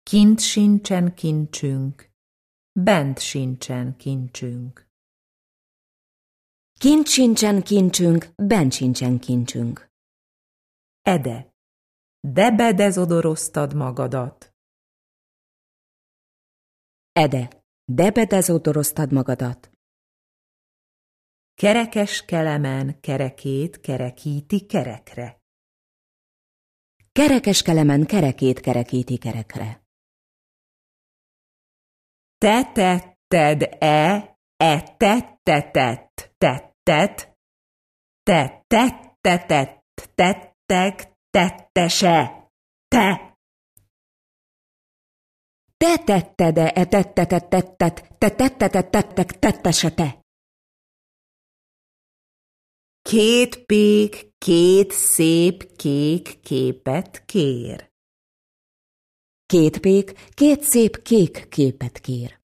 Kint sincsen kincsünk, bent sincsen kincsünk. Kint sincsen kincsünk, bent sincsen kincsünk. Ede, de bedezodoroztad magadat. Ede, de bedezodoroztad magadat. Kerekes kelemen kerekét kerekíti kerekre. Kerekes kelemen kerekét kerekíti kerekre. Te tetted-e tettetet tettet, te tettetet tettek tettese, te. Te tetted-e tettetet tettet, te tettetet tettek tettese te. Két pék, két szép kék képet kér. Két pék, két szép kék képet kér.